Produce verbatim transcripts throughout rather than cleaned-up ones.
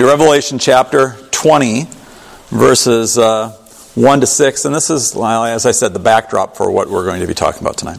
to Revelation chapter twenty, verses uh, one to six. And this is, well, as I said, the backdrop for what we're going to be talking about tonight.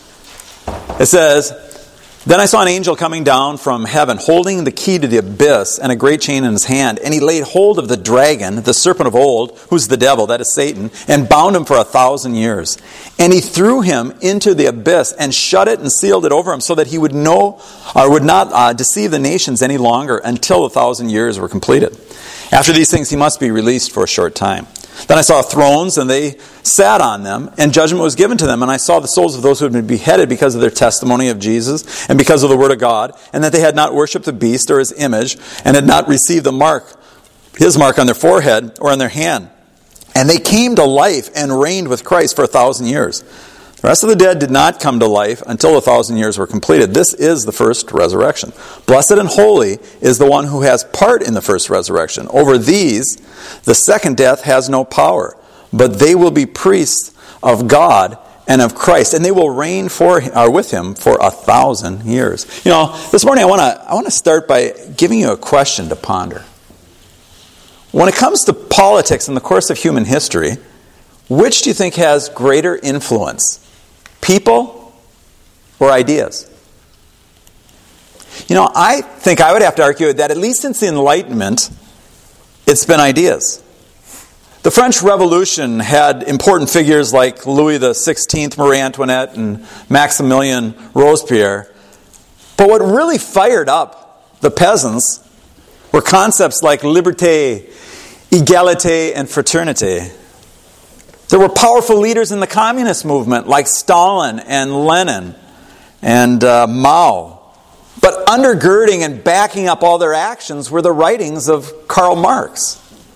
It says, "Then I saw an angel coming down from heaven, holding the key to the abyss and a great chain in his hand. And he laid hold of the dragon, the serpent of old, who's the devil, that is Satan, and bound him for a thousand years. And he threw him into the abyss and shut it and sealed it over him, so that he would know or would not uh, deceive the nations any longer until the thousand years were completed. After these things he must be released for a short time. Then I saw thrones, and they sat on them, and judgment was given to them. And I saw the souls of those who had been beheaded because of their testimony of Jesus, and because of the word of God, and that they had not worshipped the beast or his image, and had not received the mark, his mark on their forehead or on their hand. And they came to life and reigned with Christ for a thousand years. The rest of the dead did not come to life until the thousand years were completed. This is the first resurrection. Blessed and holy is the one who has part in the first resurrection. Over these, the second death has no power, but they will be priests of God and of Christ, and they will reign for or with him for a thousand years." You know, this morning I want to I want to start by giving you a question to ponder. When it comes to politics in the course of human history, which do you think has greater influence? People or ideas? You know, I think I would have to argue that at least since the Enlightenment, it's been ideas. The French Revolution had important figures like Louis the sixteenth, Marie Antoinette, and Maximilien Robespierre. But what really fired up the peasants were concepts like liberté, égalité, and fraternité. There were powerful leaders in the communist movement like Stalin and Lenin and uh, Mao. But undergirding and backing up all their actions were the writings of Karl Marx.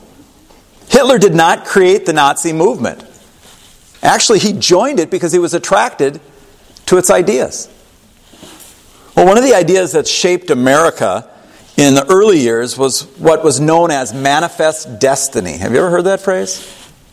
Hitler did not create the Nazi movement. Actually, he joined it because he was attracted to its ideas. Well, one of the ideas that shaped America in the early years was what was known as manifest destiny. Have you ever heard that phrase?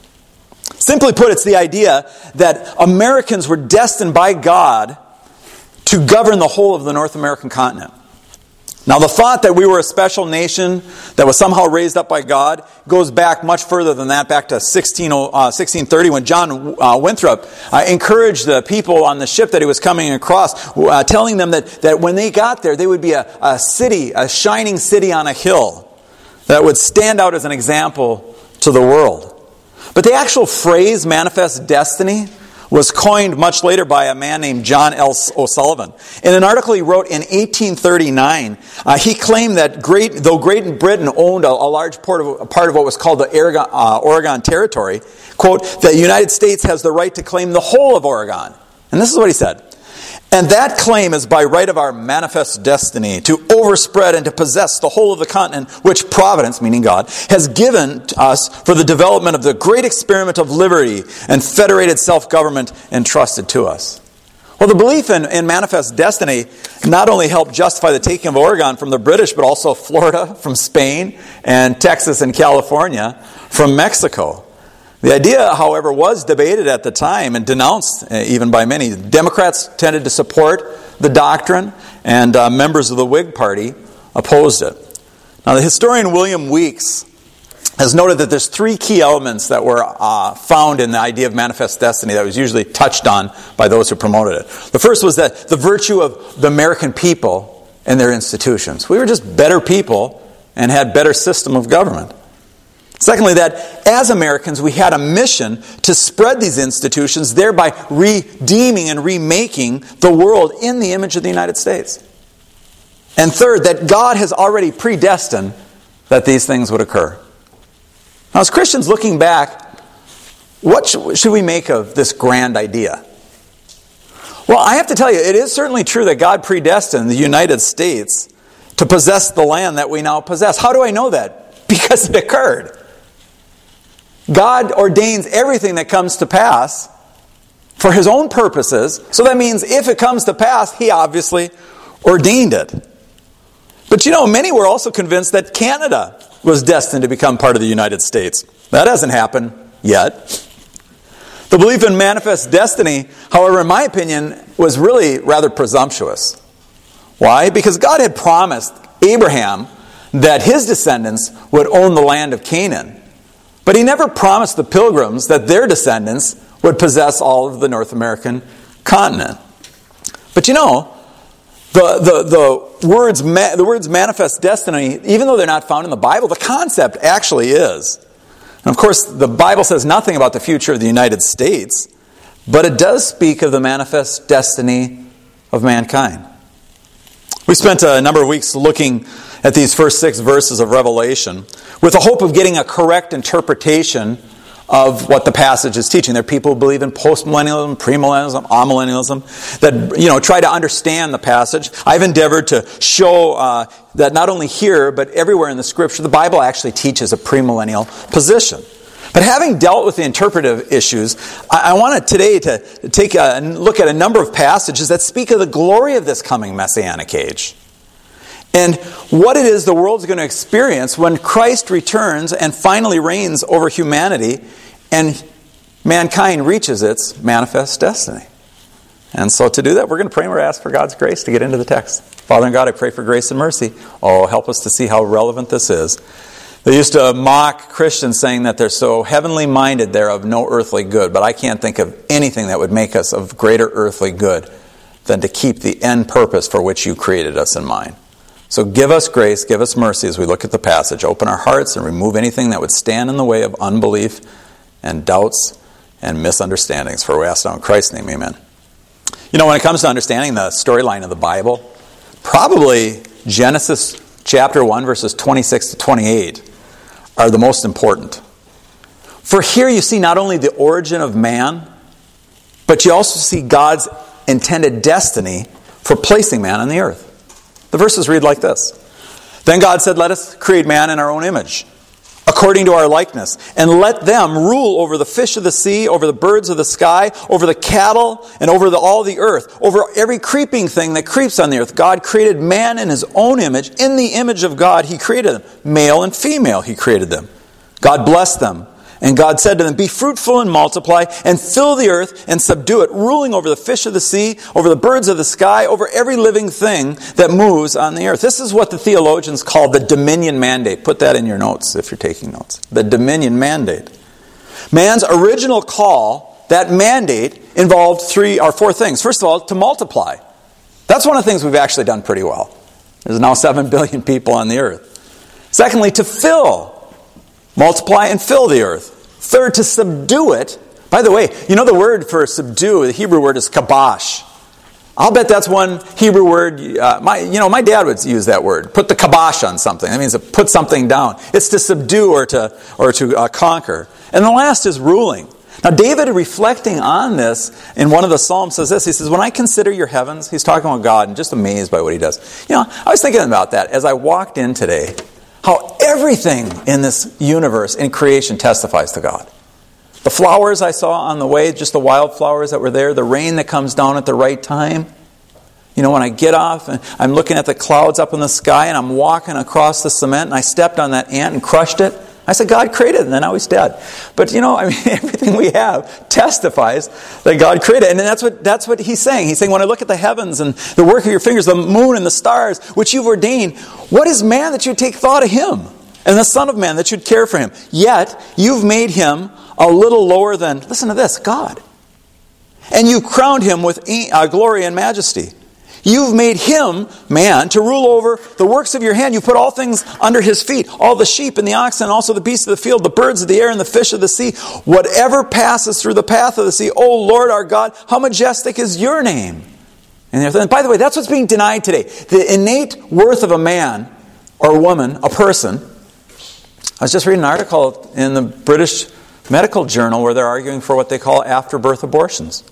Simply put, it's the idea that Americans were destined by God to govern the whole of the North American continent. Now, the thought that we were a special nation that was somehow raised up by God goes back much further than that, back to sixteen thirty, when John uh, Winthrop uh, encouraged the people on the ship that he was coming across, uh, telling them that, that when they got there, they would be a, a city, a shining city on a hill that would stand out as an example to the world. But the actual phrase, manifest destiny, was coined much later by a man named John L. O'Sullivan. In an article he wrote in eighteen thirty-nine, uh, he claimed that great, though Great Britain owned a, a large part of, a part of what was called the Oregon, uh, Oregon Territory, quote, "the United States has the right to claim the whole of Oregon." And this is what he said. "And that claim is by right of our manifest destiny to overspread and to possess the whole of the continent which Providence," meaning God, "has given to us for the development of the great experiment of liberty and federated self-government entrusted to us." Well, the belief in, in manifest destiny not only helped justify the taking of Oregon from the British, but also Florida from Spain and Texas and California from Mexico. The idea, however, was debated at the time and denounced uh, even by many. Democrats tended to support the doctrine, and uh, members of the Whig Party opposed it. Now, the historian William Weeks has noted that there's three key elements that were uh, found in the idea of manifest destiny that was usually touched on by those who promoted it. The first was that the virtue of the American people and their institutions. We were just better people and had better system of government. Secondly, that as Americans, we had a mission to spread these institutions, thereby redeeming and remaking the world in the image of the United States. And third, that God has already predestined that these things would occur. Now, as Christians looking back, what should we make of this grand idea? Well, I have to tell you, it is certainly true that God predestined the United States to possess the land that we now possess. How do I know that? Because it occurred. God ordains everything that comes to pass for His own purposes. So that means if it comes to pass, He obviously ordained it. But you know, many were also convinced that Canada was destined to become part of the United States. That hasn't happened yet. The belief in manifest destiny, however, in my opinion, was really rather presumptuous. Why? Because God had promised Abraham that his descendants would own the land of Canaan. But he never promised the pilgrims that their descendants would possess all of the North American continent. But you know, the, the, the, words, the words manifest destiny, even though they're not found in the Bible, the concept actually is. And of course, the Bible says nothing about the future of the United States, but it does speak of the manifest destiny of mankind. We spent a number of weeks looking at these first six verses of Revelation with the hope of getting a correct interpretation of what the passage is teaching. There are people who believe in postmillennialism, premillennialism, amillennialism, that you know try to understand the passage. I've endeavored to show uh, that not only here, but everywhere in the Scripture, the Bible actually teaches a premillennial position. But having dealt with the interpretive issues, I, I wanted today to take a look at a number of passages that speak of the glory of this coming Messianic age. And what it is the world's going to experience when Christ returns and finally reigns over humanity and mankind reaches its manifest destiny. And so to do that, we're going to pray and we're ask for God's grace to get into the text. Father and God, I pray for grace and mercy. Oh, help us to see how relevant this is. They used to mock Christians saying that they're so heavenly minded they're of no earthly good. But I can't think of anything that would make us of greater earthly good than to keep the end purpose for which you created us in mind. So give us grace, give us mercy as we look at the passage. Open our hearts and remove anything that would stand in the way of unbelief and doubts and misunderstandings. For we ask now in Christ's name, amen. You know, when it comes to understanding the storyline of the Bible, probably Genesis chapter one, verses twenty-six to twenty-eight are the most important. For here you see not only the origin of man, but you also see God's intended destiny for placing man on the earth. The verses read like this. Then God said, let us create man in our own image, according to our likeness, and let them rule over the fish of the sea, over the birds of the sky, over the cattle, and over the, all the earth, over every creeping thing that creeps on the earth. God created man in his own image. In the image of God, he created them. Male and female, he created them. God blessed them. And God said to them, be fruitful and multiply, and fill the earth and subdue it, ruling over the fish of the sea, over the birds of the sky, over every living thing that moves on the earth. This is what the theologians call the dominion mandate. Put that in your notes if you're taking notes. The dominion mandate. Man's original call, that mandate, involved three or four things. First of all, to multiply. That's one of the things we've actually done pretty well. There's now seven billion people on the earth. Secondly, to fill. Multiply and fill the earth. Third, to subdue it. By the way, you know the word for subdue, the Hebrew word is kabosh. I'll bet that's one Hebrew word. Uh, my, you know, my dad would use that word. Put the kibosh on something. That means to put something down. It's to subdue or to or to uh, conquer. And the last is ruling. Now, David, reflecting on this in one of the Psalms, says this. He says, when I consider your heavens, he's talking about God and just amazed by what he does. You know, I was thinking about that as I walked in today. How everything in this universe, in creation, testifies to God. The flowers I saw on the way, just the wildflowers that were there, the rain that comes down at the right time. You know, when I get off and I'm looking at the clouds up in the sky and I'm walking across the cement and I stepped on that ant and crushed it. I said, God created it, and then now he's dead. But you know, I mean, everything we have testifies that God created it. And that's what that's what he's saying. He's saying, when I look at the heavens and the work of your fingers, the moon and the stars, which you've ordained, what is man that you'd take thought of him? And the Son of Man that you'd care for him? Yet, you've made him a little lower than, listen to this, God. And you crowned him with glory and majesty. You've made him, man, to rule over the works of your hand. You put all things under his feet, all the sheep and the oxen, also the beasts of the field, the birds of the air and the fish of the sea, whatever passes through the path of the sea. O Lord our God, how majestic is your name. And by the way, that's what's being denied today. The innate worth of a man or woman, a person. I was just reading an article in the British Medical Journal where they're arguing for what they call after-birth abortions.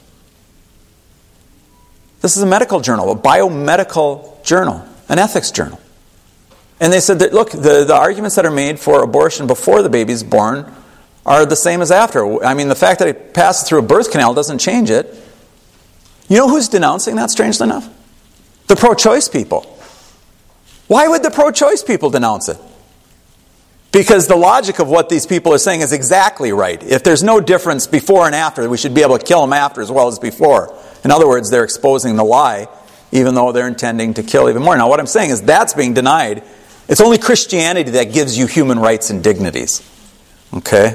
This is a medical journal, a biomedical journal, an ethics journal. And they said that, look, the, the arguments that are made for abortion before the baby's born are the same as after. I mean, the fact that it passes through a birth canal doesn't change it. You know who's denouncing that, strangely enough? The pro-choice people. Why would the pro-choice people denounce it? Because the logic of what these people are saying is exactly right. If there's no difference before and after, we should be able to kill them after as well as before. In other words, they're exposing the lie, even though they're intending to kill even more. Now, what I'm saying is that's being denied It's only Christianity that gives you human rights and dignities. Okay?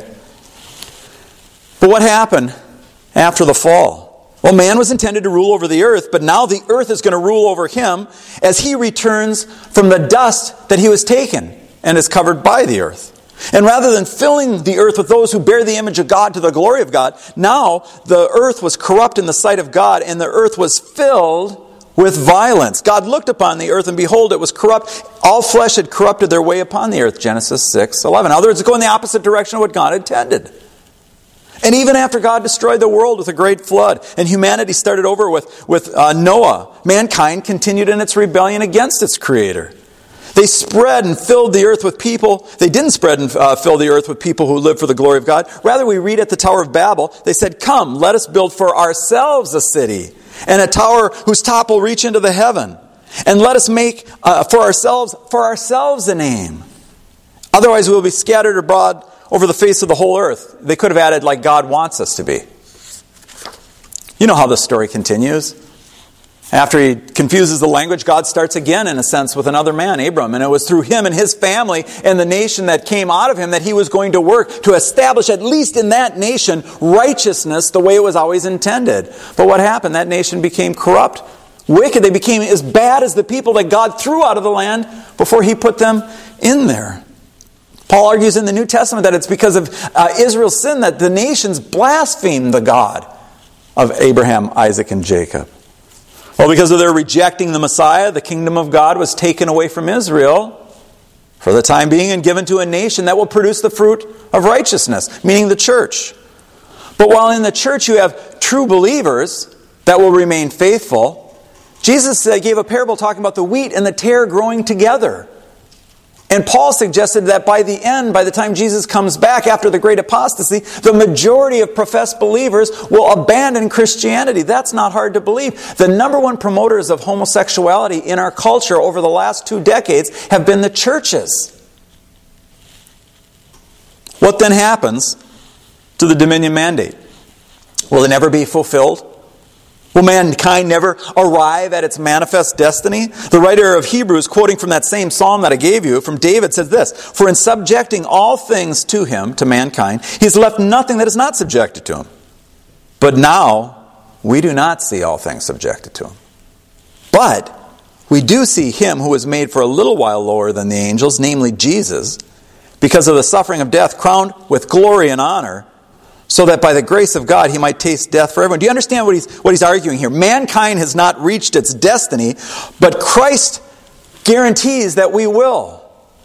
But what happened after the fall? Well, man was intended to rule over the earth, but now the earth is going to rule over him as he returns from the dust that he was taken and is covered by the earth. And rather than filling the earth with those who bear the image of God to the glory of God, now the earth was corrupt in the sight of God, and the earth was filled with violence. God looked upon the earth, and behold, it was corrupt. All flesh had corrupted their way upon the earth. Genesis six eleven. In other words, it's going the opposite direction of what God intended. And even after God destroyed the world with a great flood, and humanity started over with, with uh, Noah, mankind continued in its rebellion against its Creator. They spread and filled the earth with people. They didn't spread and uh, fill the earth with people who live for the glory of God. Rather, we read at the Tower of Babel, they said, "Come, let us build for ourselves a city, and a tower whose top will reach into the heaven. And let us make uh, for ourselves for ourselves a name. Otherwise, we will be scattered abroad over the face of the whole earth." They could have added, "like God wants us to be." You know how the story continues. After he confuses the language, God starts again, in a sense, with another man, Abram. And it was through him and his family and the nation that came out of him that he was going to work to establish, at least in that nation, righteousness the way it was always intended. But what happened? That nation became corrupt, wicked. They became as bad as the people that God threw out of the land before he put them in there. Paul argues in the New Testament that it's because of uh, Israel's sin that the nations blasphemed the God of Abraham, Isaac, and Jacob. Well, because of their rejecting the Messiah, the kingdom of God was taken away from Israel for the time being and given to a nation that will produce the fruit of righteousness, meaning the church. But while in the church you have true believers that will remain faithful, Jesus gave a parable talking about the wheat and the tare growing together. And Paul suggested that by the end, by the time Jesus comes back after the great apostasy, the majority of professed believers will abandon Christianity. That's not hard to believe. The number one promoters of homosexuality in our culture over the last two decades have been the churches. What then happens to the dominion mandate? Will it never be fulfilled? Will mankind never arrive at its manifest destiny? The writer of Hebrews, quoting from that same psalm that I gave you, from David, says this, "For in subjecting all things to him, to mankind, he has left nothing that is not subjected to him. But now, we do not see all things subjected to him. But we do see him who was made for a little while lower than the angels, namely Jesus, because of the suffering of death, crowned with glory and honor, so that by the grace of God he might taste death for everyone." Do you understand what he's, what he's arguing here? Mankind has not reached its destiny, but Christ guarantees that we will.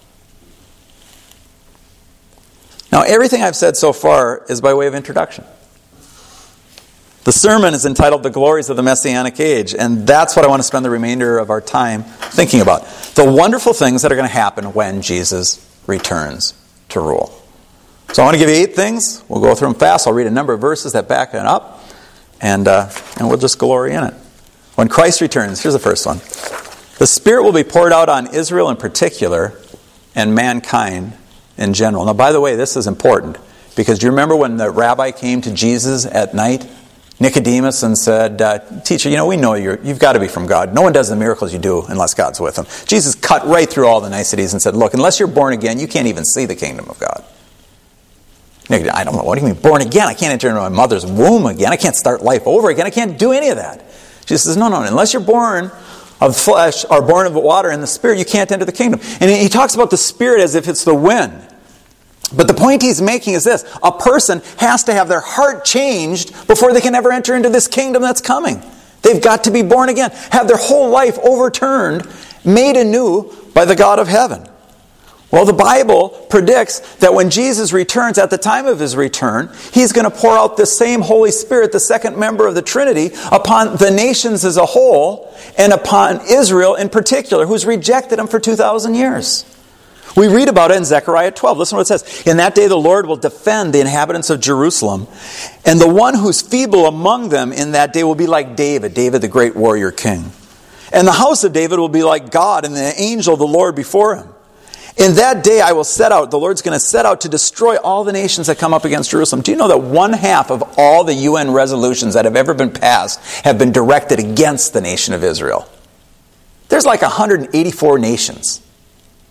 Now, everything I've said so far is by way of introduction. The sermon is entitled "The Glories of the Messianic Age," and that's what I want to spend the remainder of our time thinking about. The wonderful things that are going to happen when Jesus returns to rule. So I want to give you eight things. We'll go through them fast. I'll read a number of verses that back it up, and uh, and we'll just glory in it. When Christ returns, here's the first one. The Spirit will be poured out on Israel in particular and mankind in general. Now, by the way, this is important, because do you remember when the rabbi came to Jesus at night, Nicodemus, and said, uh, "Teacher, you know, we know you're, you've got to be from God. No one does the miracles you do unless God's with them." Jesus cut right through all the niceties and said, "Look, unless you're born again, you can't even see the kingdom of God." I don't know. What do you mean born again? I can't enter into my mother's womb again. I can't start life over again. I can't do any of that. Jesus says, no, no, unless you're born of flesh or born of water and the Spirit, you can't enter the kingdom. And he talks about the Spirit as if it's the wind. But the point he's making is this. A person has to have their heart changed before they can ever enter into this kingdom that's coming. They've got to be born again. Have their whole life overturned, made anew by the God of heaven. Well, the Bible predicts that when Jesus returns, at the time of his return, he's going to pour out the same Holy Spirit, the second member of the Trinity, upon the nations as a whole and upon Israel in particular, who's rejected him for two thousand years. We read about it in Zechariah twelve. Listen to what it says. "In that day the Lord will defend the inhabitants of Jerusalem, and the one who's feeble among them in that day will be like David, David the great warrior king. And the house of David will be like God, and the angel of the Lord before him. In that day I will set out," the Lord's going to set out to destroy all the nations that come up against Jerusalem. Do you know that one half of all the U N resolutions that have ever been passed have been directed against the nation of Israel? There's like one hundred eighty-four nations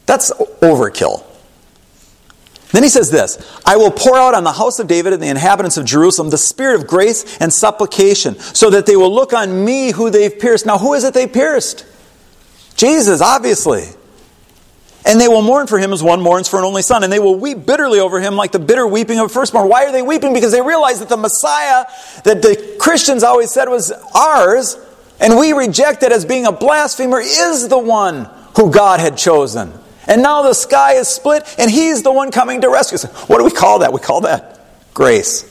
That's overkill. Then he says this, I will pour out on the house of David and the inhabitants of Jerusalem the spirit of grace and supplication, so that they will look on me who they've pierced. Now, who is it they pierced? Jesus, obviously. And they will mourn for him as one mourns for an only son. And they will weep bitterly over him like the bitter weeping of a firstborn. Why are they weeping? Because they realize that the Messiah that the Christians always said was ours, and we reject it as being a blasphemer, is the one who God had chosen. And now the sky is split, and he's the one coming to rescue us. What do we call that? We call that grace.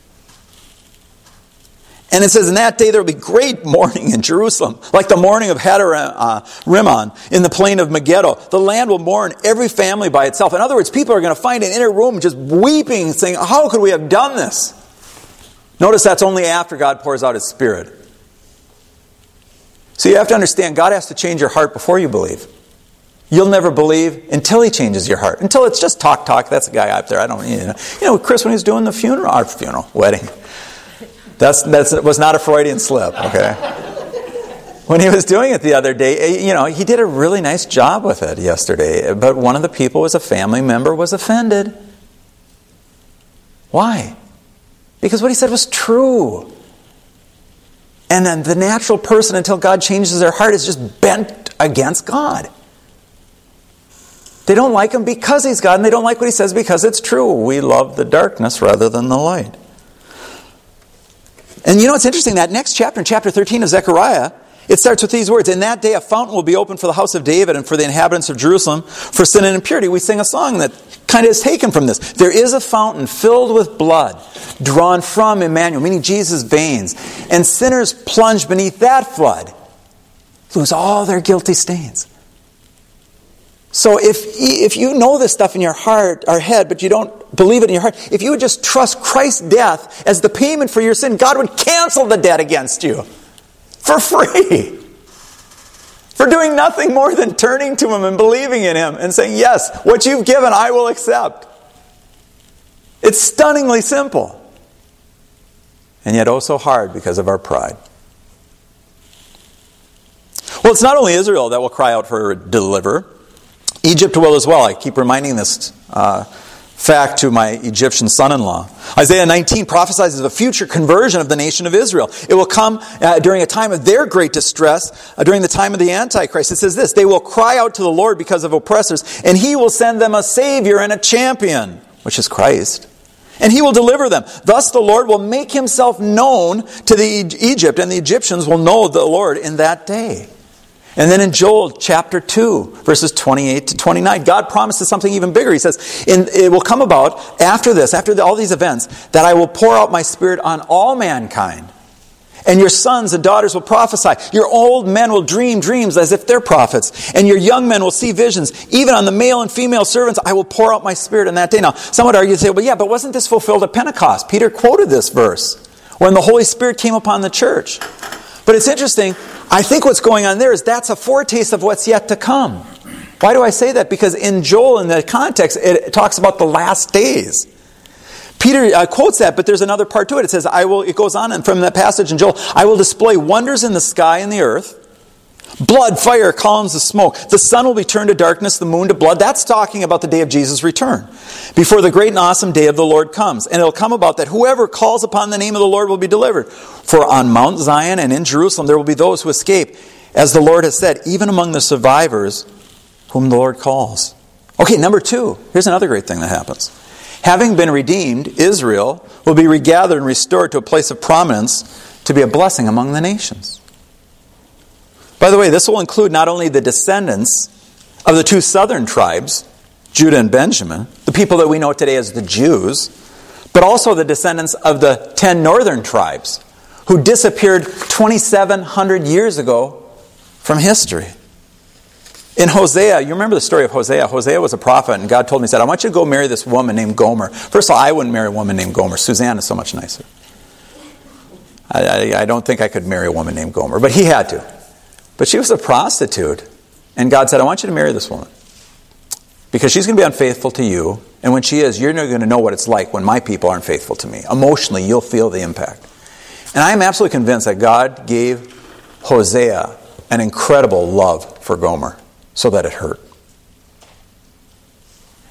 And it says, in that day there will be great mourning in Jerusalem, like the mourning of Hadar-rimmon in the plain of Megiddo. The land will mourn, every family by itself. In other words, people are going to find an inner room just weeping, saying, how could we have done this? Notice that's only after God pours out His Spirit. So you have to understand, God has to change your heart before you believe. You'll never believe until He changes your heart. Until it's just talk, talk. That's a guy up there. I don't, you know. You know, Chris, when he was doing the funeral, our funeral, wedding. That's that was not a Freudian slip, okay? When he was doing it the other day, you know, he did a really nice job with it yesterday. But one of the people was a family member, was offended. Why? Because what he said was true. And then the natural person, until God changes their heart, is just bent against God. They don't like Him because He's God, and they don't like what He says because it's true. We love the darkness rather than the light. And you know what's interesting? That next chapter, in chapter thirteen of Zechariah, it starts with these words. In that day a fountain will be opened for the house of David and for the inhabitants of Jerusalem for sin and impurity. We sing a song that kind of is taken from this. There is a fountain filled with blood drawn from Emmanuel, meaning Jesus' veins. And sinners plunge beneath that flood, lose all their guilty stains. So if if you know this stuff in your heart or head, but you don't believe it in your heart, if you would just trust Christ's death as the payment for your sin, God would cancel the debt against you for free. For doing nothing more than turning to Him and believing in Him and saying, yes, what you've given I will accept. It's stunningly simple. And yet oh so hard because of our pride. Well, it's not only Israel that will cry out for a deliverer. Egypt will as well. I keep reminding this uh, fact to my Egyptian son-in-law. Isaiah nineteen prophesies of a future conversion of the nation of Israel. It will come uh, during a time of their great distress, uh, during the time of the Antichrist. It says this, they will cry out to the Lord because of oppressors, and He will send them a Savior and a champion, which is Christ. And He will deliver them. Thus the Lord will make Himself known to the Egypt, and the Egyptians will know the Lord in that day. And then in Joel chapter two, verses twenty-eight to twenty-nine, God promises something even bigger. He says, in, it will come about after this, after the, all these events, that I will pour out my Spirit on all mankind. And your sons and daughters will prophesy. Your old men will dream dreams as if they're prophets. And your young men will see visions. Even on the male and female servants, I will pour out my Spirit in that day. Now, some would argue and say, well, yeah, but wasn't this fulfilled at Pentecost? Peter quoted this verse when the Holy Spirit came upon the church. But it's interesting. I think what's going on there is that's a foretaste of what's yet to come. Why do I say that? Because in Joel, in the context, it talks about the last days. Peter uh, quotes that, but there's another part to it. It says, "I will." It goes on, and from that passage in Joel, I will display wonders in the sky and the earth, blood, fire, columns of smoke. The sun will be turned to darkness, the moon to blood. That's talking about the day of Jesus' return, before the great and awesome day of the Lord comes. And it'll come about that whoever calls upon the name of the Lord will be delivered. For on Mount Zion and in Jerusalem there will be those who escape, as the Lord has said, even among the survivors whom the Lord calls. Okay, number two. Here's another great thing that happens. Having been redeemed, Israel will be regathered and restored to a place of prominence to be a blessing among the nations. By the way, this will include not only the descendants of the two southern tribes, Judah and Benjamin, the people that we know today as the Jews, but also the descendants of the ten northern tribes who disappeared twenty-seven hundred years ago from history. In Hosea, you remember the story of Hosea. Hosea was a prophet, and God told me, He said, I want you to go marry this woman named Gomer. First of all, I wouldn't marry a woman named Gomer. Suzanne is so much nicer. I, I, I don't think I could marry a woman named Gomer, but he had to. But she was a prostitute, and God said, I want you to marry this woman, because she's going to be unfaithful to you, and when she is, you're not going to know what it's like when my people aren't faithful to me. Emotionally, you'll feel the impact. And I am absolutely convinced that God gave Hosea an incredible love for Gomer, so that it hurt.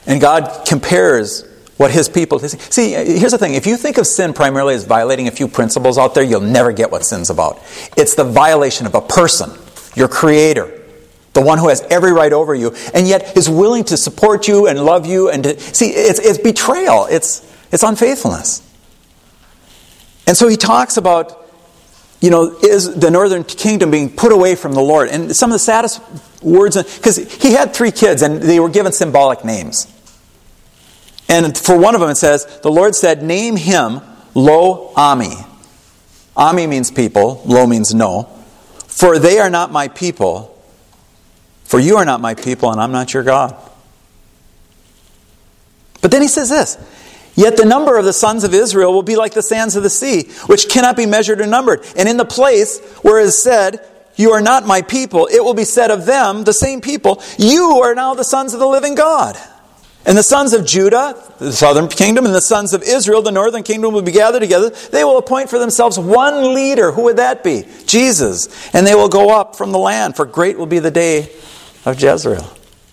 And God compares what his people... See, here's the thing. If you think of sin primarily as violating a few principles out there, you'll never get what sin's about. It's the violation of a person, your creator, the one who has every right over you, and yet is willing to support you and love you. And to, see, it's, it's betrayal. It's, it's unfaithfulness. And so he talks about, you know, is the northern kingdom being put away from the Lord. And some of the saddest words, because he had three kids and they were given symbolic names. And for one of them it says, the Lord said, name him Lo Ami. Ami means people, Lo means no. For they are not my people, for you are not my people, and I'm not your God. But then he says this, yet the number of the sons of Israel will be like the sands of the sea, which cannot be measured or numbered. And in the place where it is said, you are not my people, it will be said of them, the same people, you are now the sons of the living God. And the sons of Judah, the southern kingdom, and the sons of Israel, the northern kingdom, will be gathered together. They will appoint for themselves one leader. Who would that be? Jesus. And they will go up from the land, for great will be the day of Jezreel.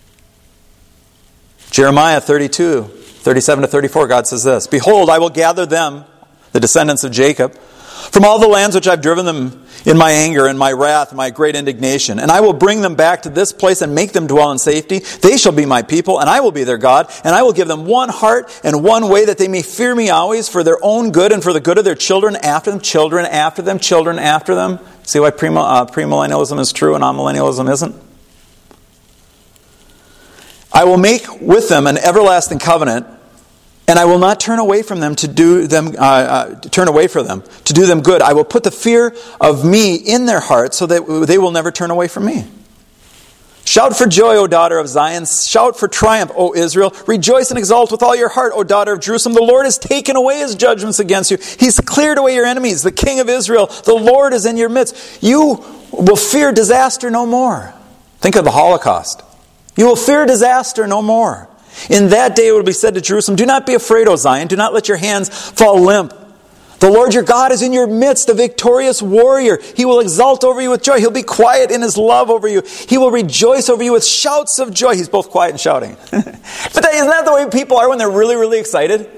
Jeremiah thirty-two, thirty-seven to thirty-four, God says this, behold, I will gather them, the descendants of Jacob, from all the lands which I've driven them in my anger and my wrath and my great indignation. And I will bring them back to this place and make them dwell in safety. They shall be my people, and I will be their God. And I will give them one heart and one way, that they may fear me always for their own good and for the good of their children after them, children after them, children after them. See why premill- uh, premillennialism is true and amillennialism isn't? I will make with them an everlasting covenant, and I will not turn away from them to do them, uh, uh, turn away from them to do them good. I will put the fear of me in their hearts, so that they will never turn away from me. Shout for joy, O daughter of Zion! Shout for triumph, O Israel! Rejoice and exult with all your heart, O daughter of Jerusalem! The Lord has taken away his judgments against you. He's cleared away your enemies. The King of Israel, the Lord, is in your midst. You will fear disaster no more. Think of the Holocaust. You will fear disaster no more. In that day it will be said to Jerusalem, do not be afraid, O Zion. Do not let your hands fall limp. The Lord your God is in your midst, a victorious warrior. He will exult over you with joy. He'll be quiet in his love over you. He will rejoice over you with shouts of joy. He's both quiet and shouting. But that, isn't that the way people are when they're really, really excited?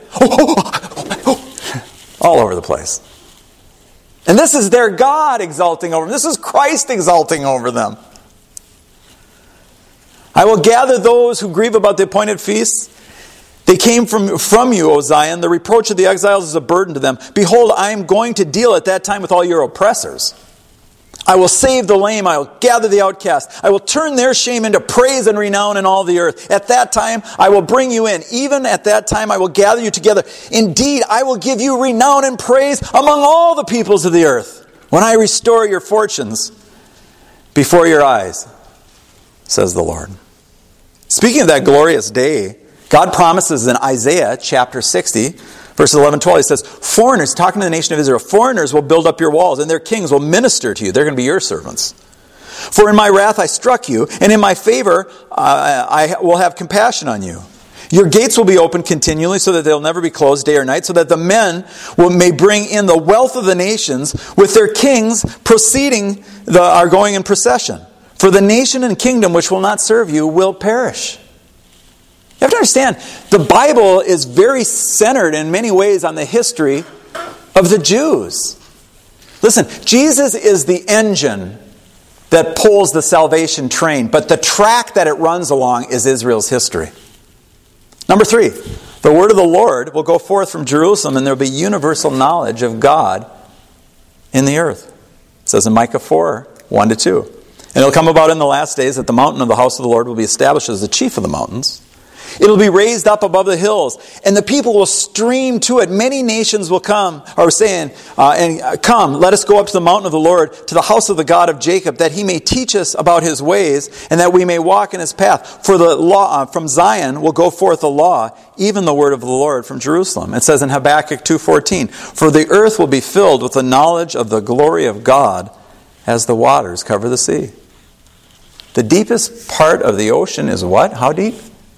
All over the place. And this is their God exulting over them. This is Christ exulting over them. I will gather those who grieve about the appointed feasts. They came from, from you, O Zion. The reproach of the exiles is a burden to them. Behold, I am going to deal at that time with all your oppressors. I will save the lame. I will gather the outcast. I will turn their shame into praise and renown in all the earth. At that time, I will bring you in. Even at that time, I will gather you together. Indeed, I will give you renown and praise among all the peoples of the earth, when I restore your fortunes before your eyes, says the Lord. Speaking of that glorious day, God promises in Isaiah chapter sixty, verses eleven and twelve, he says, foreigners, talking to the nation of Israel, foreigners will build up your walls, and their kings will minister to you. They're going to be your servants. For in my wrath I struck you, and in my favor uh, I will have compassion on you. Your gates will be open continually, so that they'll never be closed day or night, so that the men will, may bring in the wealth of the nations, with their kings proceeding, the, are going in procession. For the nation and kingdom which will not serve you will perish. You have to understand, the Bible is very centered in many ways on the history of the Jews. Listen, Jesus is the engine that pulls the salvation train, but the track that it runs along is Israel's history. Number three, the word of the Lord will go forth from Jerusalem, and there will be universal knowledge of God in the earth. It says in Micah four, one to two. And it'll come about in the last days that the mountain of the house of the Lord will be established as the chief of the mountains. It'll be raised up above the hills, and the people will stream to it. Many nations will come, or saying, uh, and uh, come, let us go up to the mountain of the Lord, to the house of the God of Jacob, that he may teach us about his ways, and that we may walk in his path. For the law uh, from Zion will go forth the law, even the word of the Lord from Jerusalem. It says in Habakkuk two fourteen, for the earth will be filled with the knowledge of the glory of God, as the waters cover the sea. The deepest part of the ocean is what? How deep?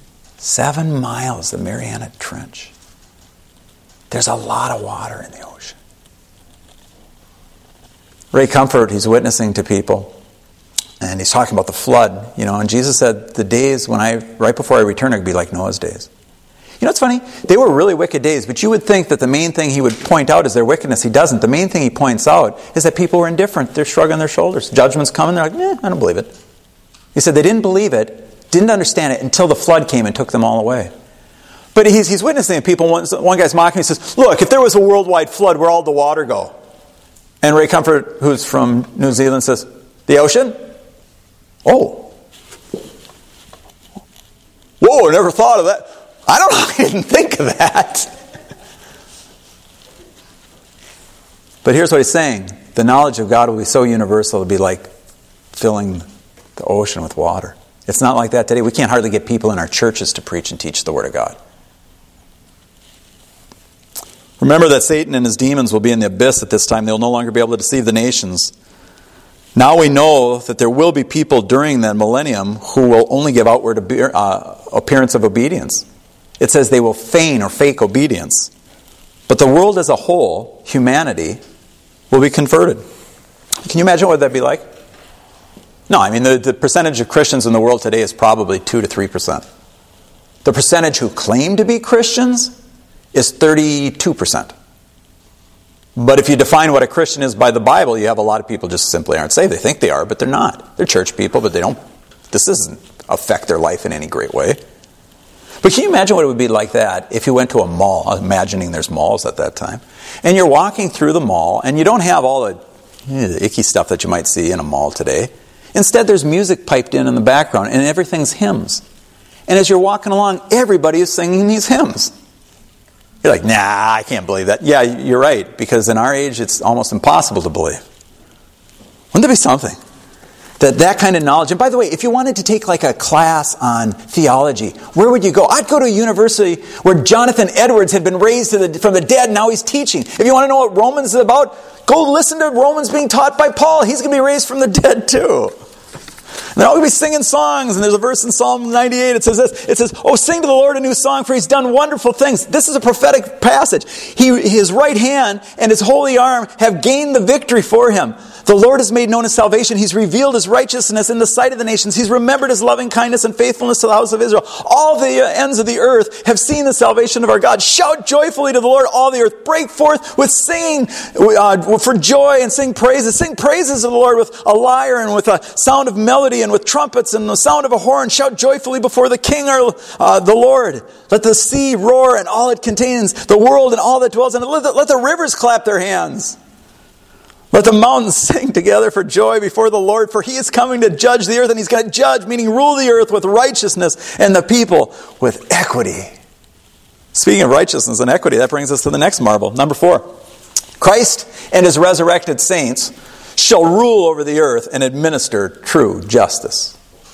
Seven miles, the Mariana Trench. There's a lot of water in the ocean. Ray Comfort, he's witnessing to people. And he's talking about the flood, you know, and Jesus said, the days when I, right before I return, are going to be like Noah's days. You know, it's funny, they were really wicked days, but you would think that the main thing he would point out is their wickedness. He doesn't. The main thing he points out is that people were indifferent. They're shrugging their shoulders. Judgment's coming, they're like, eh, I don't believe it. He said they didn't believe it, didn't understand it until the flood came and took them all away. But he's, he's witnessing people. One, one guy's mocking, he says, look, if there was a worldwide flood, where'd all the water go? And Ray Comfort, who's from New Zealand, says, the ocean? Oh. Whoa, I never thought of that. I don't know, I didn't think of that. But here's what he's saying. The knowledge of God will be so universal, it'll be like filling the ocean with water. It's not like that today. We can't hardly get people in our churches to preach and teach the Word of God. Remember that Satan and his demons will be in the abyss at this time. They'll no longer be able to deceive the nations. Now we know that there will be people during that millennium who will only give outward appearance of obedience. It says they will feign or fake obedience. But the world as a whole, humanity, will be converted. Can you imagine what that'd be like? No, I mean, the, the percentage of Christians in the world today is probably two to three percent. The percentage who claim to be Christians is thirty-two percent. But if you define what a Christian is by the Bible, you have a lot of people just simply aren't saved. They think they are, but they're not. They're church people, but they don't. This doesn't affect their life in any great way. But can you imagine what it would be like that if you went to a mall, imagining there's malls at that time, and you're walking through the mall, and you don't have all the, you know, the icky stuff that you might see in a mall today. Instead, there's music piped in in the background, and everything's hymns. And as you're walking along, everybody is singing these hymns. You're like, nah, I can't believe that. Yeah, you're right, because in our age, it's almost impossible to believe. Wouldn't there be something? That that kind of knowledge, and by the way, if you wanted to take like a class on theology, where would you go? I'd go to a university where Jonathan Edwards had been raised to the, from the dead, and now he's teaching. If you want to know what Romans is about, go listen to Romans being taught by Paul. He's going to be raised from the dead too. And they're all going to be singing songs, and there's a verse in Psalm ninety-eight, it says this, it says, oh, sing to the Lord a new song, for he's done wonderful things. This is a prophetic passage. He, his right hand and his holy arm have gained the victory for him. The Lord has made known his salvation. He's revealed his righteousness in the sight of the nations. He's remembered his loving kindness and faithfulness to the house of Israel. All the ends of the earth have seen the salvation of our God. Shout joyfully to the Lord, all the earth. Break forth with singing uh, for joy and sing praises. Sing praises of the Lord with a lyre and with a sound of melody and with trumpets and the sound of a horn. Shout joyfully before the King, our, uh, the Lord. Let the sea roar and all it contains, the world and all that dwells in it. Let the, let the rivers clap their hands. Let the mountains sing together for joy before the Lord, for he is coming to judge the earth, and he's going to judge, meaning rule the earth with righteousness and the people with equity. Speaking of righteousness and equity, that brings us to the next marvel. Number four. Christ and his resurrected saints shall rule over the earth and administer true justice.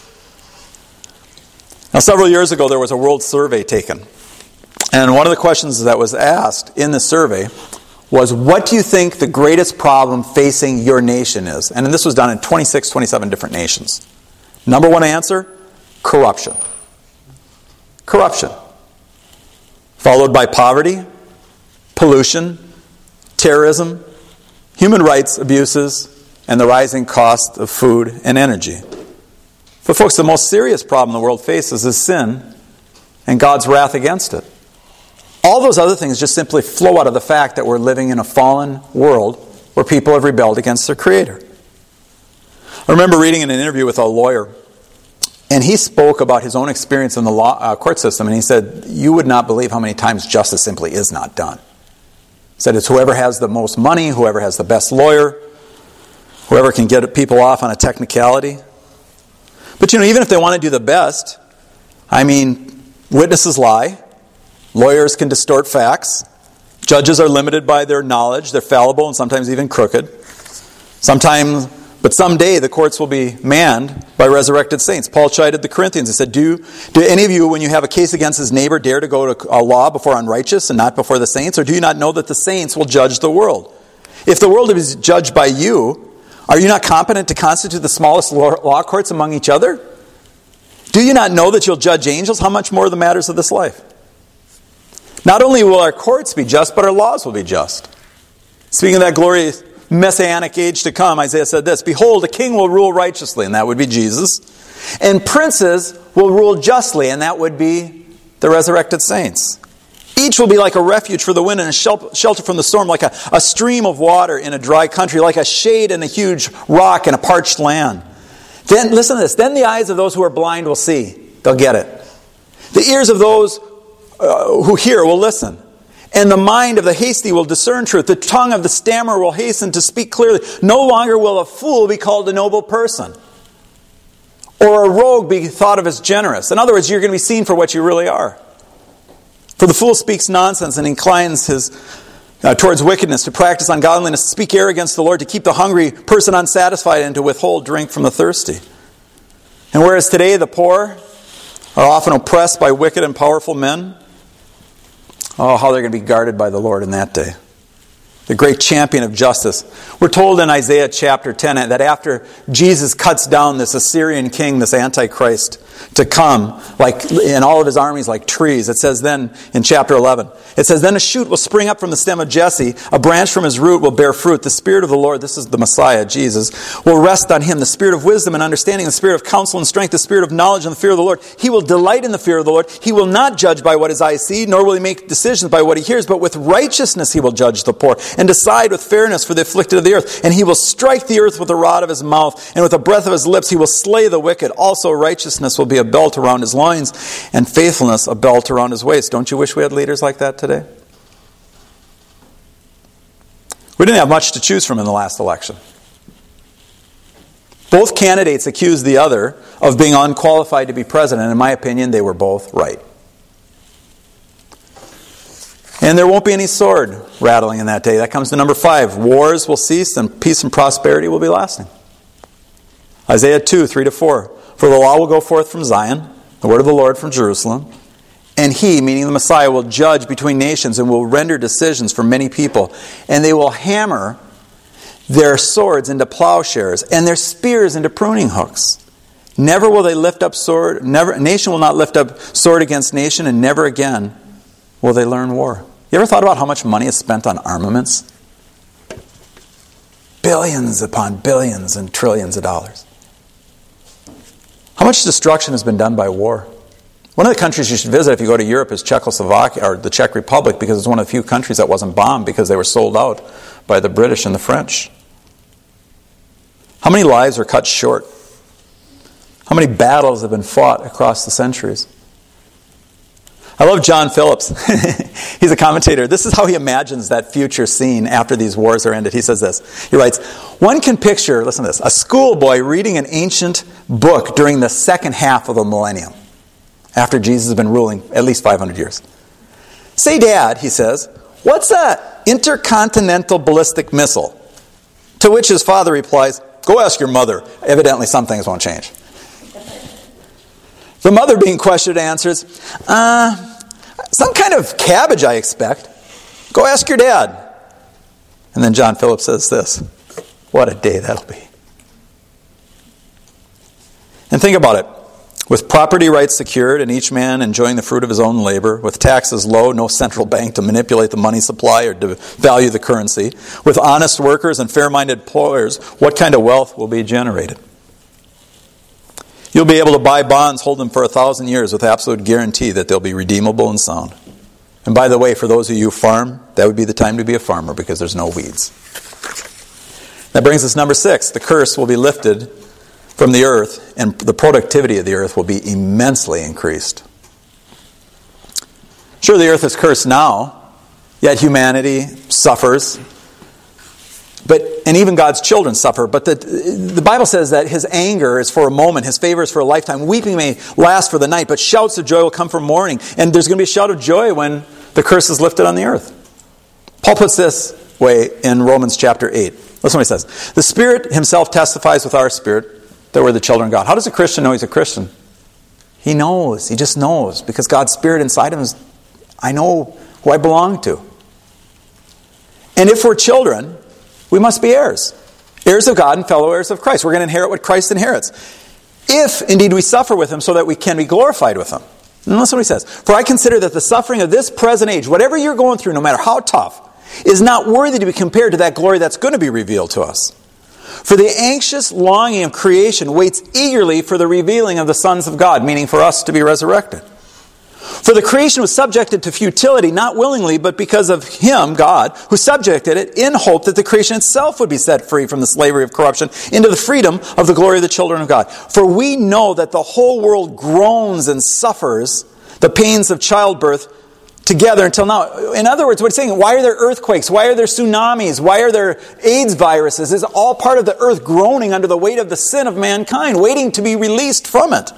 Now, several years ago, there was a world survey taken. And one of the questions that was asked in the survey was, what do you think the greatest problem facing your nation is? And this was done in twenty-six, twenty-seven different nations. Number one answer, corruption. Corruption. Followed by poverty, pollution, terrorism, human rights abuses, and the rising cost of food and energy. But folks, the most serious problem the world faces is sin and God's wrath against it. All those other things just simply flow out of the fact that we're living in a fallen world where people have rebelled against their Creator. I remember reading in an interview with a lawyer, and he spoke about his own experience in the law, uh, court system, and he said, you would not believe how many times justice simply is not done. He said it's whoever has the most money, whoever has the best lawyer, whoever can get people off on a technicality. But you know, even if they want to do the best, I mean, witnesses lie. Lawyers can distort facts. Judges are limited by their knowledge. They're fallible and sometimes even crooked. Sometimes, but someday the courts will be manned by resurrected saints. Paul chided the Corinthians. He said, do, do any of you, when you have a case against his neighbor, dare to go to a law before unrighteous and not before the saints? Or do you not know that the saints will judge the world? If the world is judged by you, are you not competent to constitute the smallest law courts among each other? Do you not know that you'll judge angels? How much more the matters of this life? Not only will our courts be just, but our laws will be just. Speaking of that glorious messianic age to come, Isaiah said this, "Behold, a king will rule righteously," and that would be Jesus. "And princes will rule justly," and that would be the resurrected saints. "Each will be like a refuge for the wind and a shelter from the storm, like a, a stream of water in a dry country, like a shade in a huge rock in a parched land." Then, listen to this, "Then the eyes of those who are blind will see." They'll get it. "The ears of those uh, who hear will listen. And the mind of the hasty will discern truth. The tongue of the stammerer will hasten to speak clearly. No longer will a fool be called a noble person, or a rogue be thought of as generous." In other words, you're going to be seen for what you really are. "For the fool speaks nonsense and inclines his uh, towards wickedness, to practice ungodliness, to speak error against the Lord, to keep the hungry person unsatisfied, and to withhold drink from the thirsty. And whereas today the poor are often oppressed by wicked and powerful men, oh, how they're going to be guarded by the Lord in that day. The great champion of justice. We're told in Isaiah chapter ten that after Jesus cuts down this Assyrian king, this Antichrist, to come, like in all of his armies like trees, it says then in chapter eleven, it says, "Then a shoot will spring up from the stem of Jesse, a branch from his root will bear fruit. The Spirit of the Lord," this is the Messiah, Jesus, "will rest on him, the Spirit of wisdom and understanding, the Spirit of counsel and strength, the Spirit of knowledge and the fear of the Lord. He will delight in the fear of the Lord. He will not judge by what his eyes see, nor will he make decisions by what he hears, but with righteousness he will judge the poor, and decide with fairness for the afflicted of the earth. And he will strike the earth with the rod of his mouth, and with the breath of his lips he will slay the wicked. Also righteousness will be a belt around his loins, and faithfulness a belt around his waist." Don't you wish we had leaders like that today? We didn't have much to choose from in the last election. Both candidates accused the other of being unqualified to be president. In my opinion, they were both right. And there won't be any sword rattling in that day. That comes to number five. Wars will cease and peace and prosperity will be lasting. Isaiah two, three to four. "For the law will go forth from Zion, the word of the Lord from Jerusalem. And he," meaning the Messiah, "will judge between nations and will render decisions for many people. And they will hammer their swords into plowshares and their spears into pruning hooks. Never will they lift up sword, never, nation will not lift up sword against nation, and never again will they learn war." You ever thought about how much money is spent on armaments? Billions upon billions and trillions of dollars. How much destruction has been done by war? One of the countries you should visit if you go to Europe is Czechoslovakia, or the Czech Republic, because it's one of the few countries that wasn't bombed because they were sold out by the British and the French. How many lives were cut short? How many battles have been fought across the centuries? I love John Phillips. He's a commentator. This is how he imagines that future scene after these wars are ended. He says this. He writes, "One can picture, listen to this, a schoolboy reading an ancient book during the second half of the millennium, after Jesus has been ruling at least five hundred years. Say, Dad," he says, "what's an intercontinental ballistic missile?" To which his father replies, "Go ask your mother. Evidently some things won't change." The mother, being questioned, answers, uh, "Some kind of cabbage, I expect. Go ask your dad." And then John Phillips says this. What a day that'll be. And think about it. With property rights secured and each man enjoying the fruit of his own labor, with taxes low, no central bank to manipulate the money supply or to value the currency, with honest workers and fair-minded employers, what kind of wealth will be generated? You'll be able to buy bonds, hold them for a thousand years with absolute guarantee that they'll be redeemable and sound. And by the way, for those of you who farm, that would be the time to be a farmer because there's no weeds. That brings us to number six. The curse will be lifted from the earth, and the productivity of the earth will be immensely increased. Sure, the earth is cursed now, yet humanity suffers. But and even God's children suffer. But the, the Bible says that his anger is for a moment, his favor is for a lifetime. Weeping may last for the night, but shouts of joy will come from morning. And there's going to be a shout of joy when the curse is lifted on the earth. Paul puts this way in Romans chapter eight. Listen what he says. "The Spirit himself testifies with our spirit that we're the children of God." How does a Christian know he's a Christian? He knows. He just knows. Because God's Spirit inside him is, I know who I belong to. And if we're children, we must be heirs. Heirs of God and fellow heirs of Christ. We're going to inherit what Christ inherits. If, indeed, we suffer with him so that we can be glorified with him. And listen what he says. "For I consider that the suffering of this present age, whatever you're going through, no matter how tough, is not worthy to be compared to that glory that's going to be revealed to us. For the anxious longing of creation waits eagerly for the revealing of the sons of God, meaning for us to be resurrected. For the creation was subjected to futility, not willingly, but because of Him, God, who subjected it in hope that the creation itself would be set free from the slavery of corruption into the freedom of the glory of the children of God. For we know that the whole world groans and suffers the pains of childbirth together until now. In other words, what it's saying, why are there earthquakes? Why are there tsunamis? Why are there AIDS viruses? It's all part of the earth groaning under the weight of the sin of mankind, waiting to be released from it.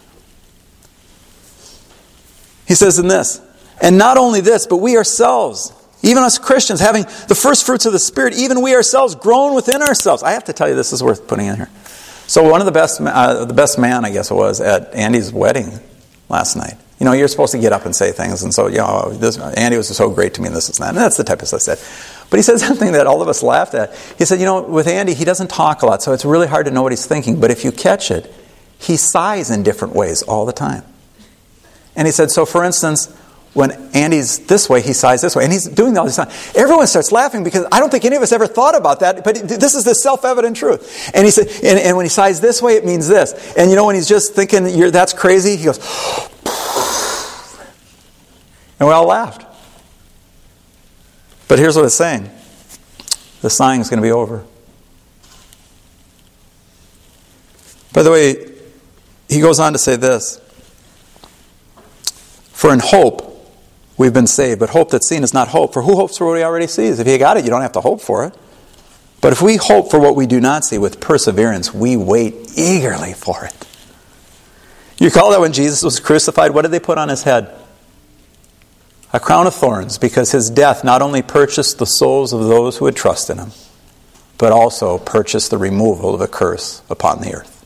He says in this, and not only this, but we ourselves, even us Christians, having the first fruits of the Spirit, even we ourselves groan within ourselves. I have to tell you, this is worth putting in here. So one of the best, uh, the best man, I guess it was, at Andy's wedding last night. You know, you're supposed to get up and say things, and so, you know, this, Andy was so great to me, and this is that. And that's the type of stuff I said. But he said something that all of us laughed at. He said, you know, with Andy, he doesn't talk a lot, so it's really hard to know what he's thinking. But if you catch it, he sighs in different ways all the time. And he said, so for instance, when Andy's this way, he sighs this way. And he's doing that all the time. Everyone starts laughing because I don't think any of us ever thought about that. But this is the self-evident truth. And he said, and, and when he sighs this way, it means this. And you know, when he's just thinking, You're, that's crazy, he goes, and we all laughed. But here's what it's saying. The sighing is going to be over. By the way, he goes on to say this. For in hope, we've been saved. But hope that's seen is not hope. For who hopes for what he already sees? If you got it, you don't have to hope for it. But if we hope for what we do not see with perseverance, we wait eagerly for it. You recall that when Jesus was crucified, what did they put on his head? A crown of thorns, because his death not only purchased the souls of those who had trust in him, but also purchased the removal of a curse upon the earth.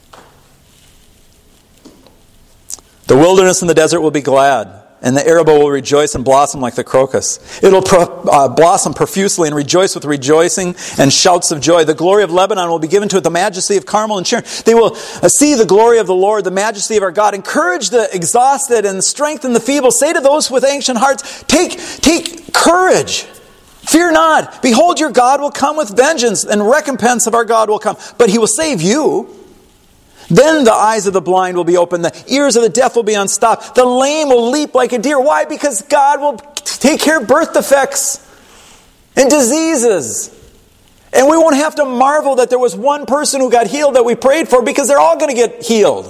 The wilderness and the desert will be glad, and the arable will rejoice and blossom like the crocus. It will pro- uh, blossom profusely and rejoice with rejoicing and shouts of joy. The glory of Lebanon will be given to it, the majesty of Carmel and Sharon. They will uh, see the glory of the Lord, the majesty of our God. Encourage the exhausted and strengthen the feeble. Say to those with anxious hearts, take, take courage. Fear not. Behold, your God will come with vengeance, and recompense of our God will come. But he will save you. Then the eyes of the blind will be opened, the ears of the deaf will be unstopped, the lame will leap like a deer. Why? Because God will take care of birth defects and diseases. And we won't have to marvel that there was one person who got healed that we prayed for, because they're all going to get healed.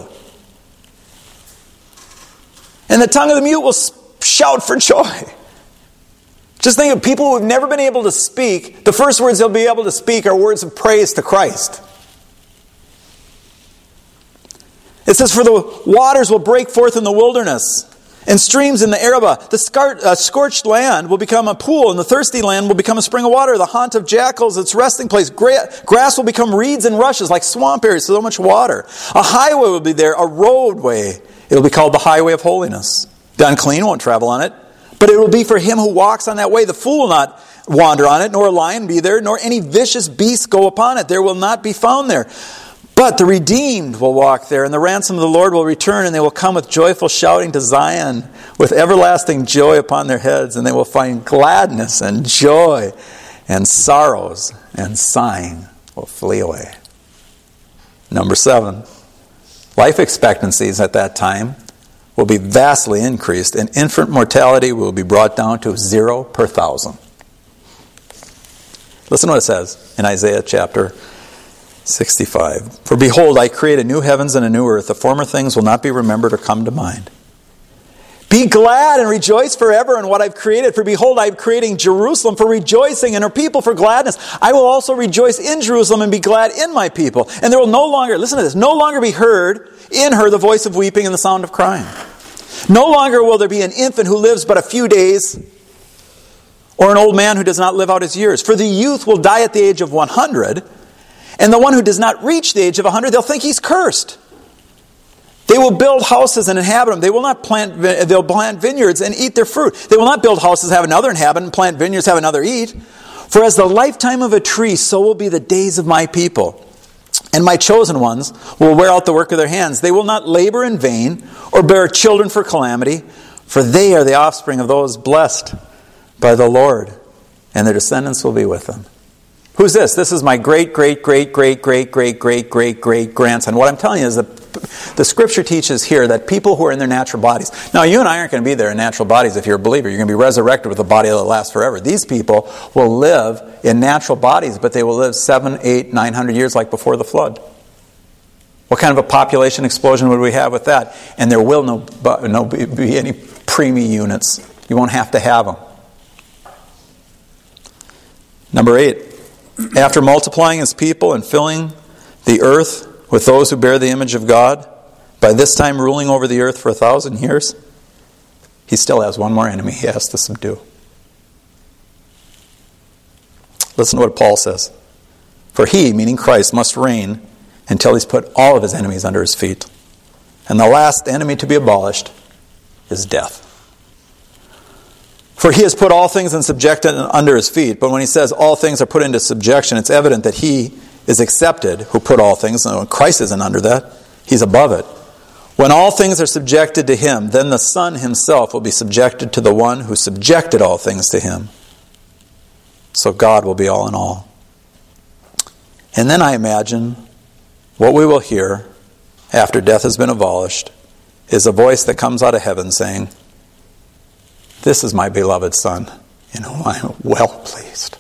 And the tongue of the mute will shout for joy. Just think of people who have never been able to speak. The first words they'll be able to speak are words of praise to Christ. It says, for the waters will break forth in the wilderness, and streams in the Arabah. The scar- uh, scorched land will become a pool, and the thirsty land will become a spring of water. The haunt of jackals, its resting place. Gra- grass will become reeds and rushes, like swamp areas, so much water. A highway will be there, a roadway. It will be called the highway of holiness. The unclean won't travel on it, but it will be for him who walks on that way. The fool will not wander on it, nor a lion be there, nor any vicious beast go upon it. There will not be found there. But the redeemed will walk there, and the ransom of the Lord will return, and they will come with joyful shouting to Zion, with everlasting joy upon their heads, and they will find gladness and joy, and sorrows and sighing will flee away. Number seven, life expectancies at that time will be vastly increased, and infant mortality will be brought down to zero per thousand. Listen to what it says in Isaiah chapter sixty-five. For behold, I create a new heavens and a new earth. The former things will not be remembered or come to mind. Be glad and rejoice forever in what I've created. For behold, I am creating Jerusalem for rejoicing, and her people for gladness. I will also rejoice in Jerusalem and be glad in my people. And there will no longer, listen to this, no longer be heard in her the voice of weeping and the sound of crying. No longer will there be an infant who lives but a few days, or an old man who does not live out his years. For the youth will die at the age of one hundred, and the one who does not reach the age of one hundred, they'll think he's cursed. They will build houses and inhabit them. They will not plant, they'll plant vineyards and eat their fruit. They will not build houses, have another inhabit, and plant vineyards, have another eat. For as the lifetime of a tree, so will be the days of my people. And my chosen ones will wear out the work of their hands. They will not labor in vain or bear children for calamity, for they are the offspring of those blessed by the Lord. and their descendants will be with them. Who's this? This is my great, great, great, great, great, great, great, great, great grandson. What I'm telling you is that the Scripture teaches here that people who are in their natural bodies. Now, you and I aren't going to be there in natural bodies if you're a believer. You're going to be resurrected with a body that lasts forever. These people will live in natural bodies, but they will live seven, eight, nine hundred years like before the flood. What kind of a population explosion would we have with that? And there will no, no be any preemie units. You won't have to have them. Number eight. After multiplying his people and filling the earth with those who bear the image of God, by this time ruling over the earth for a thousand years, he still has one more enemy he has to subdue. Listen to what Paul says. For he, meaning Christ, must reign until he's put all of his enemies under his feet. And the last enemy to be abolished is death. For he has put all things in subjection under his feet. But when he says all things are put into subjection, it's evident that he is accepted who put all things. No, Christ isn't under that. He's above it. When all things are subjected to him, then the Son himself will be subjected to the one who subjected all things to him. So God will be all in all. And then I imagine what we will hear after death has been abolished is a voice that comes out of heaven saying, "This is my beloved Son, in whom I am well pleased."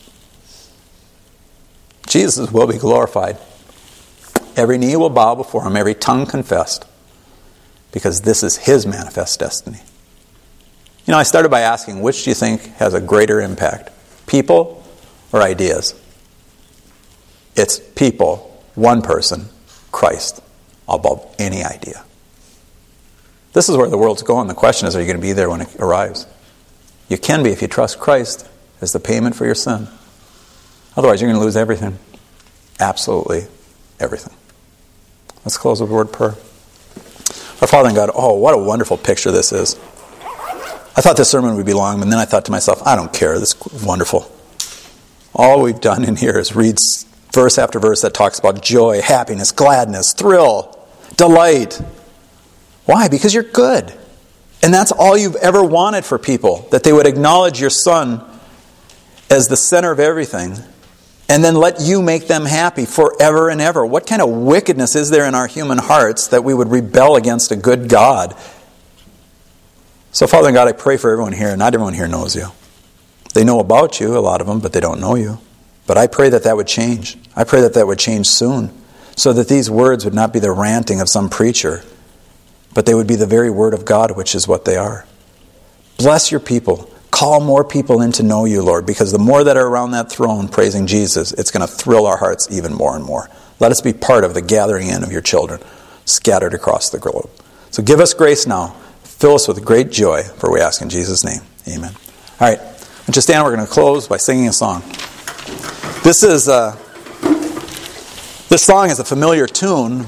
Jesus will be glorified. Every knee will bow before him, every tongue confessed, because this is his manifest destiny. You know, I started by asking, which do you think has a greater impact? People or ideas? It's people, one person, Christ, above any idea. This is where the world's going. The question is, are you going to be there when it arrives? You can be if you trust Christ as the payment for your sin. Otherwise, you're going to lose everything. Absolutely everything. Let's close with a word of prayer. Our Father in God, oh, what a wonderful picture this is. I thought this sermon would be long, but then I thought to myself, I don't care. This is wonderful. All we've done in here is read verse after verse that talks about joy, happiness, gladness, thrill, delight. Why? Because you're good. And that's all you've ever wanted for people, that they would acknowledge your Son as the center of everything, and then let you make them happy forever and ever. What kind of wickedness is there in our human hearts that we would rebel against a good God? So, Father God, I pray for everyone here. Not everyone here knows you. They know about you, a lot of them, but they don't know you. But I pray that that would change. I pray that that would change soon, so that these words would not be the ranting of some preacher, but they would be the very word of God, which is what they are. Bless your people. Call more people in to know you, Lord, because the more that are around that throne praising Jesus, it's going to thrill our hearts even more and more. Let us be part of the gathering in of your children scattered across the globe. So give us grace now. Fill us with great joy, for we ask in Jesus' name. Amen. All right. And just stand. We're going to close by singing a song. This is uh, this song is a familiar tune.